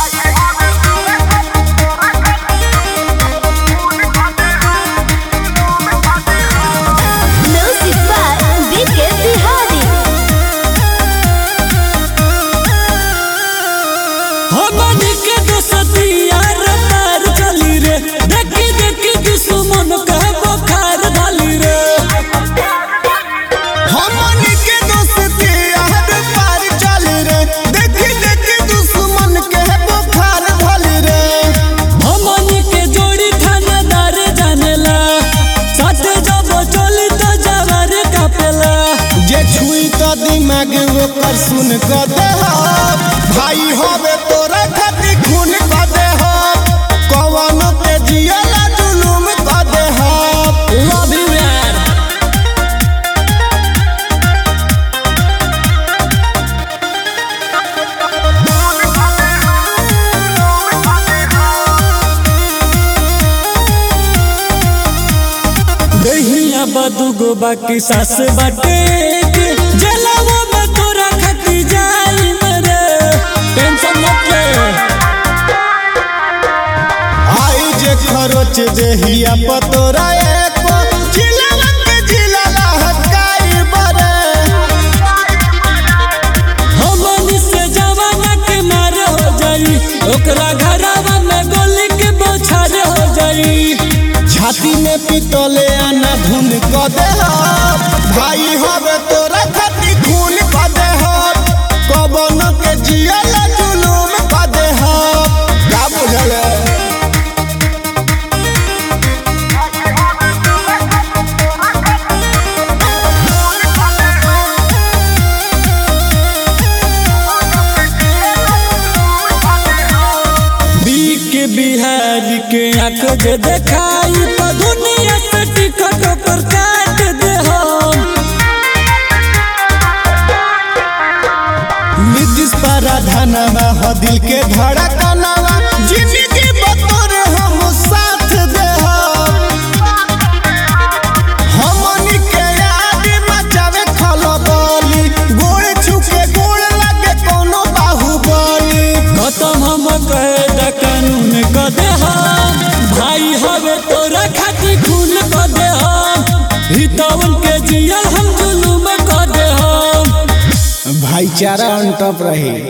दिमाग ओकर सुन क दे भाई होवे तोरा खातिर खून क दे कवन के जियला जुलुम क दे लव यू यार। दहिया बदुगो बाकी सास बाटे जलावा में तोरा खती जाई मेरे टेंशन मत ले। आई जे खरोच देहिया पतोरा एको जिलावा के जिलाला हकाई बरे हमनी से जवाना के मार हो जाई ओकरा घरवा में गोली के बौछार हो जाई। छाती में पितले आना धुन क दे भाई होवे तोरा खातिर खून क दे कवन के जियला जुलुम क दे का बुझल के बिहार के आँख जे देखाई तो दुनिया से टिकट पर काट दे हम। नीतीश पराधनवा हो दिल के धड़कनवा जिंदगी बतौर हम साथ दे हमनी के याद मचावे खलबली गोड़ छुके गोड़ लगे कोनो बाहुबली खत्म हम कहे कानून क दे भाई हवे तोरा खातिर खून क दे हितवन के जियल हम जुलुम क दे भाईचारा अन टॉप रहे।